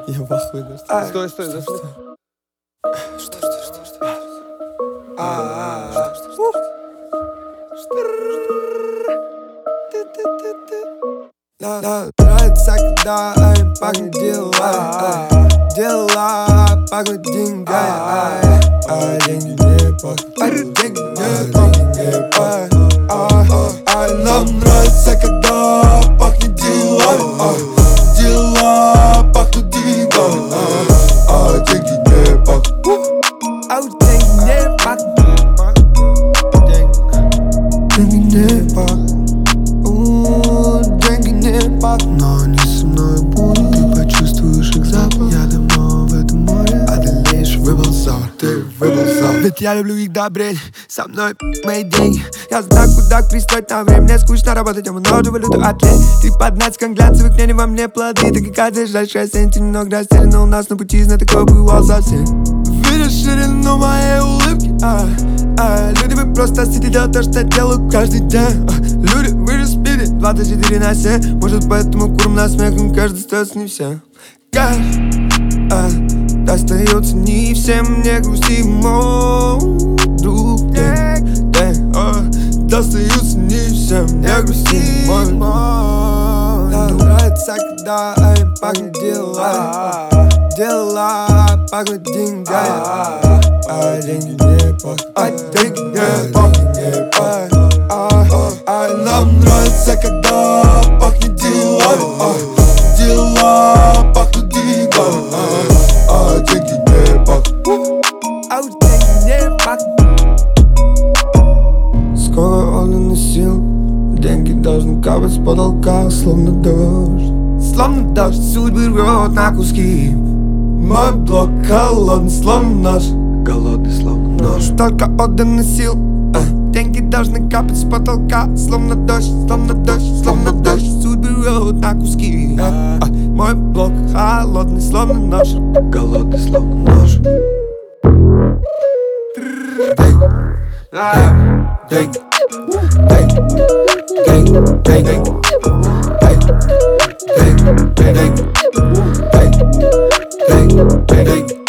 Я в ахуе даже. Стой, зашли. Что? Нравится, когда пахнет дела, пахнут деньгами, деньги не пахнут, деньги не пахнут. Нам нравится, когда пахнет делами, дела пахнут деньгами, деньги не пахнут, деньги не пахнут, деньги не пахнут. Деньги не пахнут, но они со мной будут. Ты почувствуешь их запах. Я давно в этом море, одолеешь выползал. Ты выползал. Ведь я люблю их добрень. Со мной мои деньги. Я знаю, куда пристроить на время. Мне скучно работать, я много валюту отлей. Ты под натиском глянцевых мнений во мне плоды. Так и каждый ближайший осень. Ты немного растерян, но у нас на пути знатоков бывал совсем. Видишь ширину моей улыбки, люди, вы просто сидите, делать то, что делаю каждый день. Люди, вы же спите 24/7. Может, поэтому курим на смех, но каждый остается не всем. Достается не всем, не грусти, мой друг. Достаются не всем, не грусти, мой друг. Нам нравится, когда пахнет дела пахнут деньгами, деньги не пахнут, деньги не пахнут. Нам нравится, когда пахнет делами, дела пахнут деньгами, деньги не пахнут, деньги не пахнут. Скоро он носил, деньги должны капать с потолка, словно дождь. Словно дождь судьбы рвет на куски. Мой блок холодный, словно нож. Голодный, словно нож. Только отданный сил. Деньги должны капать с потолка. Словно дождь, словно дождь, словно дождь. Судьбы рвет на куски. Мой блок холодный, словно нож. Голодный, словно нож. Деньги, деньги, деньги, деньги, деньги, деньги, деньги, деньги.